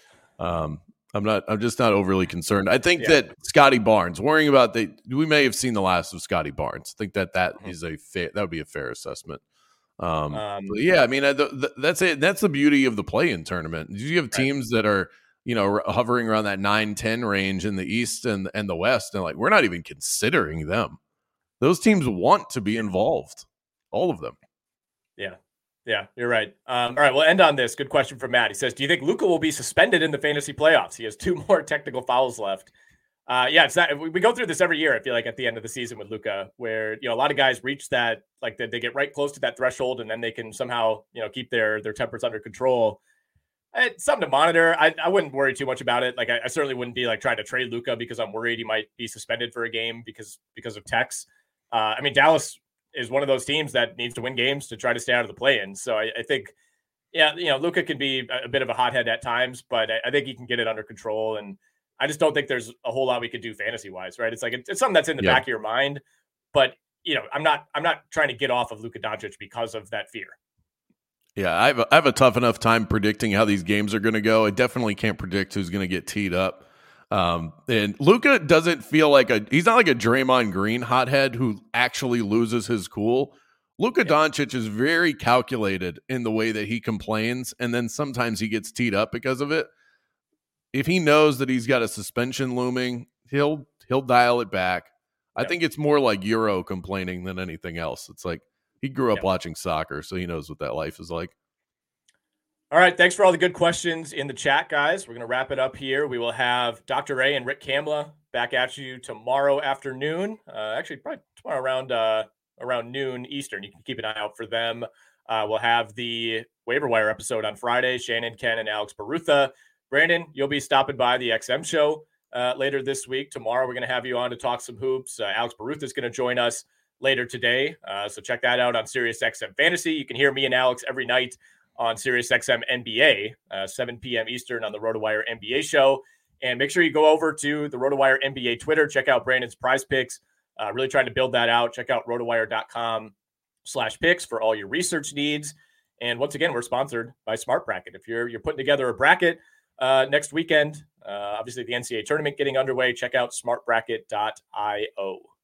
Um, I'm not. I'm just not overly concerned. I think yeah. that Scotty Barnes. Worrying about the. We may have seen the last of Scotty Barnes. I think that that mm-hmm. is a fair. That would be a fair assessment. Um, um yeah, I mean the, the, that's it. That's the beauty of the play-in tournament. You have teams right. that are, you know, hovering around that nine ten range in the East and and the West, and like we're not even considering them. Those teams want to be involved, all of them. Yeah, yeah, you're right. Um, all right, we'll end on this. Good question from Matt. He says, "Do you think Luka will be suspended in the fantasy playoffs? He has two more technical fouls left." Uh, yeah, it's not, we go through this every year. I feel like at the end of the season with Luka, where you know a lot of guys reach that, like they, they get right close to that threshold, and then they can somehow you know keep their their tempers under control. It's something to monitor. I, I wouldn't worry too much about it. Like I, I certainly wouldn't be like trying to trade Luka because I'm worried he might be suspended for a game because because of techs. Uh, I mean, Dallas is one of those teams that needs to win games to try to stay out of the play-in. So I, I think, yeah, you know, Luka can be a, a bit of a hothead at times, but I, I think he can get it under control. And I just don't think there's a whole lot we could do fantasy-wise, right? It's like it's, it's something that's in the yeah. back of your mind, but you know, I'm not I'm not trying to get off of Luka Doncic because of that fear. Yeah, I have a, I have a tough enough time predicting how these games are going to go. I definitely can't predict who's going to get teed up. Um, and Luka doesn't feel like a, he's not like a Draymond Green hothead who actually loses his cool. Luka yeah. Doncic is very calculated in the way that he complains. And then sometimes he gets teed up because of it. If he knows that he's got a suspension looming, he'll, he'll dial it back. Yeah. I think it's more like Euro complaining than anything else. It's like he grew up yeah. watching soccer, so he knows what that life is like. All right, thanks for all the good questions in the chat, guys. We're going to wrap it up here. We will have Doctor Ray and Rick Kamla back at you tomorrow afternoon. Uh, actually, probably tomorrow around uh, around noon Eastern. You can keep an eye out for them. Uh, we'll have the waiver wire episode on Friday. Shannon, Ken, and Alex Barutha. Brandon, you'll be stopping by the X M show uh, later this week. Tomorrow, we're going to have you on to talk some hoops. Uh, Alex Barutha is going to join us later today. Uh, so check that out on SiriusXM Fantasy. You can hear me and Alex every night on SiriusXM N B A, uh, seven p.m. Eastern on the RotoWire N B A show. And make sure you go over to the RotoWire N B A Twitter. Check out Brandon's prize picks. Uh, really trying to build that out. Check out rotowire.com slash picks for all your research needs. And once again, we're sponsored by Smart Bracket. If you're you're putting together a bracket uh, next weekend, uh, obviously the N C A A tournament getting underway, check out smart bracket dot io.